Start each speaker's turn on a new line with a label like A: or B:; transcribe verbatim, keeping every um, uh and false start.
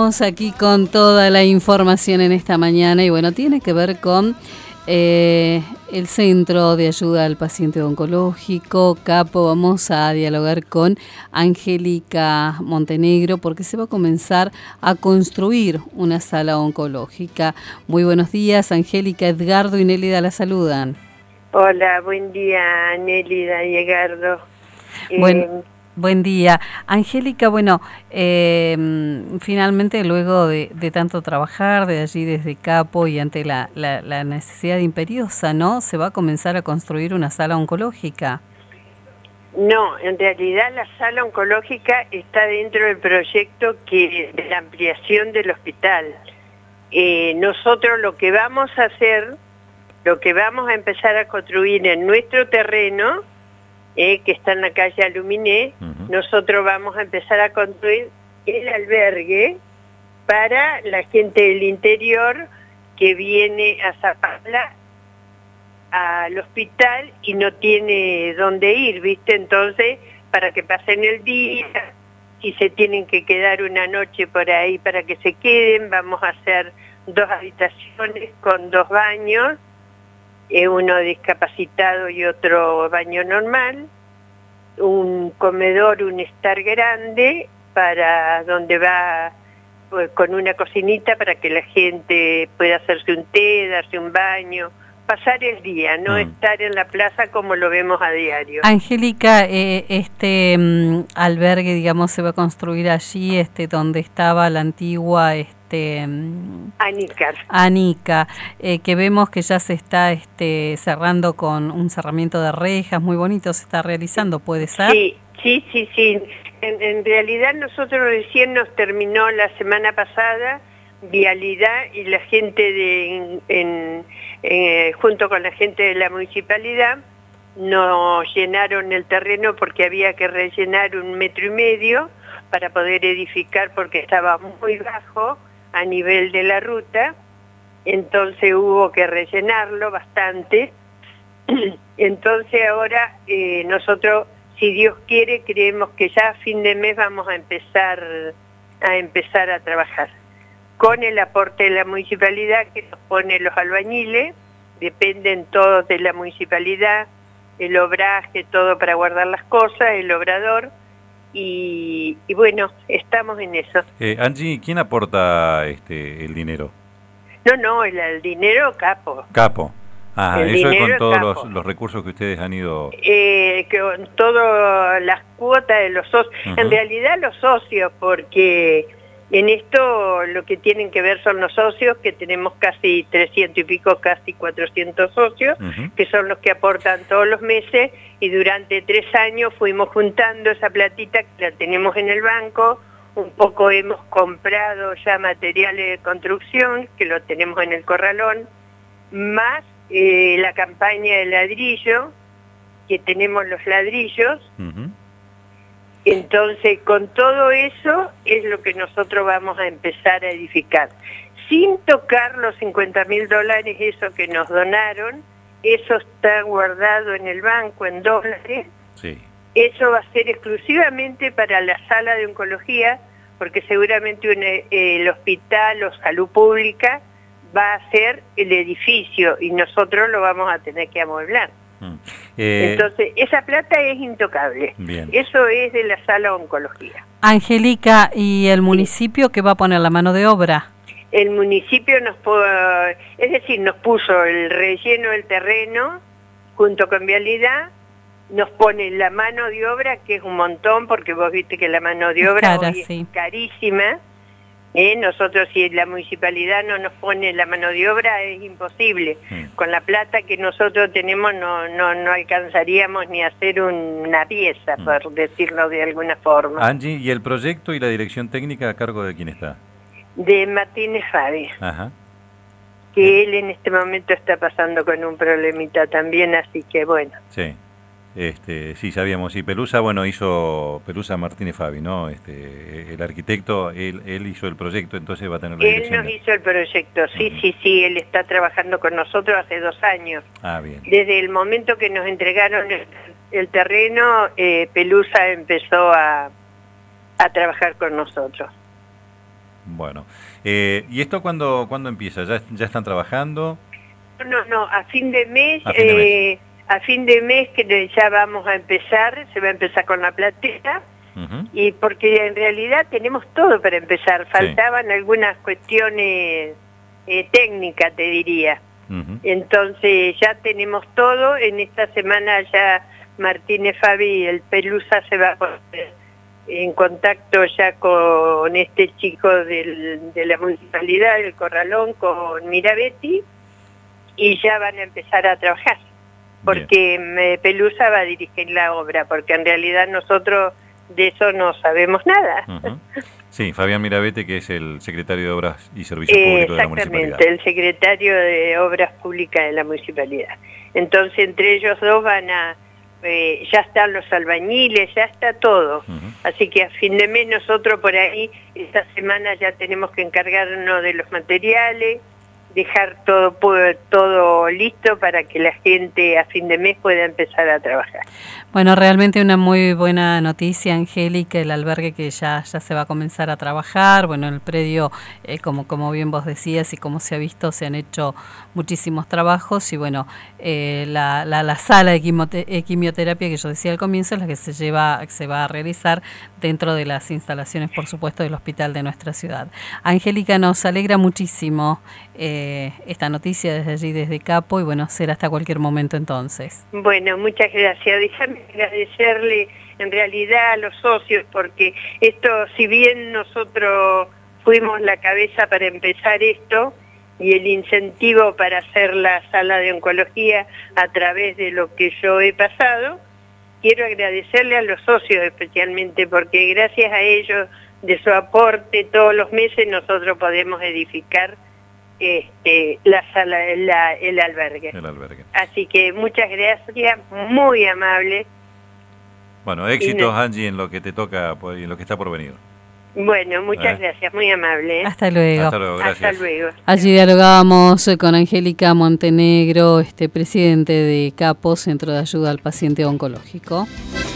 A: Estamos aquí con toda la información en esta mañana y bueno, tiene que ver con eh, el Centro de Ayuda al Paciente Oncológico, Capo. Vamos a dialogar con Angélica Montenegro porque se va a comenzar a construir una sala oncológica. Muy buenos días, Angélica. Edgardo y Nélida la saludan.
B: Hola, buen día, Nélida y Edgardo.
A: Buen,
B: eh,
A: buen día. Angélica, bueno, eh, finalmente luego de, de tanto trabajar de allí desde Capo y ante la, la, la necesidad imperiosa, ¿no? Se va a comenzar a construir una sala oncológica.
B: No, en realidad la sala oncológica está dentro del proyecto que de la ampliación del hospital. Eh, nosotros lo que vamos a hacer, lo que vamos a empezar a construir en nuestro terreno, Eh, que está en la calle Aluminé, uh-huh. Nosotros vamos a empezar a construir el albergue para la gente del interior que viene a Zapala al hospital y no tiene dónde ir, ¿viste? Entonces, para que pasen el día, si se tienen que quedar una noche por ahí para que se queden, vamos a hacer dos habitaciones con dos baños, Eh, uno discapacitado y otro baño normal, un comedor, un estar grande para donde va pues, con una cocinita para que la gente pueda hacerse un té, darse un baño, pasar el día, no mm. estar en la plaza como lo vemos a diario.
A: Angélica, eh, este um, albergue, digamos, se va a construir allí, este, donde estaba la antigua, este, um,
B: Anícar.
A: Anica, eh, que vemos que ya se está, este, cerrando con un cerramiento de rejas, muy bonito, se está realizando, ¿puede ser?
B: Sí, sí, sí, sí. En, en realidad nosotros recién nos terminó la semana pasada Vialidad y la gente de en, en, eh, junto con la gente de la municipalidad nos llenaron el terreno porque había que rellenar un metro y medio para poder edificar porque estaba muy bajo a nivel de la ruta, entonces hubo que rellenarlo bastante. Entonces ahora eh, nosotros, si Dios quiere, creemos que ya a fin de mes vamos a empezar a empezar a trabajar con el aporte de la municipalidad que nos pone los albañiles, dependen todos de la municipalidad, el obraje, todo para guardar las cosas, el obrador, y, y bueno, estamos en eso.
C: Eh, Angie, ¿quién aporta este el dinero?
B: No, no, el, el dinero Capo.
C: Capo. Ah,
B: el
C: eso es con todos
B: Capo.
C: los, los recursos que ustedes han ido...
B: Eh, con todas las cuotas de los socios, uh-huh. En realidad los socios, porque... En esto lo que tienen que ver son los socios, que tenemos casi trescientos y pico, casi cuatrocientos socios, uh-huh. que son los que aportan todos los meses, y durante tres años fuimos juntando esa platita que la tenemos en el banco, un poco hemos comprado ya materiales de construcción, que lo tenemos en el corralón, más eh, la campaña de ladrillo, que tenemos los ladrillos, uh-huh. Entonces, con todo eso es lo que nosotros vamos a empezar a edificar. Sin tocar los cincuenta mil dólares, eso que nos donaron, eso está guardado en el banco en dólares.
C: Sí.
B: Eso va a ser exclusivamente para la sala de oncología, porque seguramente un, eh, el hospital o salud pública va a ser el edificio y nosotros lo vamos a tener que amueblar. Mm. Eh, Entonces, esa plata es intocable.
C: Bien.
B: Eso es de la sala oncología.
A: Angélica, ¿y el municipio qué va a poner la mano de obra?
B: El municipio nos es decir, nos puso el relleno del terreno junto con Vialidad, nos pone la mano de obra, que es un montón, porque vos viste que la mano de obra
A: Cara,
B: hoy
A: sí.
B: es carísima. ¿Eh? Nosotros, si la municipalidad no nos pone la mano de obra, es imposible. Mm. Con la plata que nosotros tenemos no no no alcanzaríamos ni a hacer una pieza, mm. por decirlo de alguna forma.
C: Angie, ¿y el proyecto y la dirección técnica a cargo de quién está?
B: De Martínez Fabi.
C: Ajá.
B: Que él en este momento está pasando con un problemita también, así que bueno.
C: Sí. Este, sí, sabíamos, sí, Pelusa, bueno, hizo Pelusa Martínez Fabi, ¿no? Este, el arquitecto, él, él hizo el proyecto, entonces va a tener la
B: Él
C: dirección.
B: nos hizo el proyecto, sí, uh-huh. sí, sí, él está trabajando con nosotros hace dos años.
C: Ah, bien.
B: Desde el momento que nos entregaron el, el terreno, eh, Pelusa empezó a, a trabajar con nosotros.
C: Bueno, eh, ¿y esto cuándo, cuándo empieza? ¿Ya, ¿Ya están trabajando?
B: No, no, a fin de mes,
C: a fin de
B: eh,
C: mes,
B: a fin de mes que ya vamos a empezar, se va a empezar con la platea, uh-huh. y porque en realidad tenemos todo para empezar, faltaban sí. algunas cuestiones eh, técnicas, te diría. Uh-huh. Entonces ya tenemos todo, en esta semana ya Martínez Fabi, el Pelusa, se va a poner en contacto ya con este chico del, de la municipalidad, el Corralón, con Mirabetti, y ya van a empezar a trabajar, porque Bien. Pelusa va a dirigir la obra, porque en realidad nosotros de eso no sabemos nada.
C: Uh-huh. Sí, Fabián Mirabetti, que es el secretario de Obras y Servicios Públicos de la municipalidad.
B: Exactamente, el secretario de Obras Públicas de la municipalidad. Entonces entre ellos dos van a... Eh, ya están los albañiles, ya está todo. Uh-huh. Así que a fin de mes nosotros por ahí, esta semana ya tenemos que encargarnos de los materiales, dejar todo todo listo para que la gente a fin de mes pueda empezar a trabajar.
A: Bueno, realmente una muy buena noticia, Angélica, el albergue que ya ya se va a comenzar a trabajar. Bueno, en el predio, eh, como como bien vos decías y como se ha visto, se han hecho muchísimos trabajos y bueno, eh, la, la, la sala de quimiote- quimioterapia que yo decía al comienzo es la que se lleva se va a realizar dentro de las instalaciones, por supuesto, del hospital de nuestra ciudad. Angélica, nos alegra muchísimo eh, esta noticia desde allí, desde Capo, y bueno, será hasta cualquier momento entonces.
B: Bueno, muchas gracias. Déjame agradecerle en realidad a los socios, porque esto, si bien nosotros fuimos la cabeza para empezar esto, y el incentivo para hacer la sala de oncología a través de lo que yo he pasado, quiero agradecerle a los socios especialmente, porque gracias a ellos, de su aporte todos los meses, nosotros podemos edificar este, la sala, la, el albergue.
C: El albergue.
B: Así que muchas gracias, muy amable.
C: Bueno, éxitos, no... Angie, en lo que te toca y en lo que está por venir.
B: Bueno, muchas
C: ¿Eh?
B: gracias, muy amable. ¿eh?
A: Hasta luego.
C: Hasta luego, gracias.
B: Hasta luego.
A: Allí dialogábamos con Angélica Montenegro, este presidente de Capo, Centro de Ayuda al Paciente Oncológico.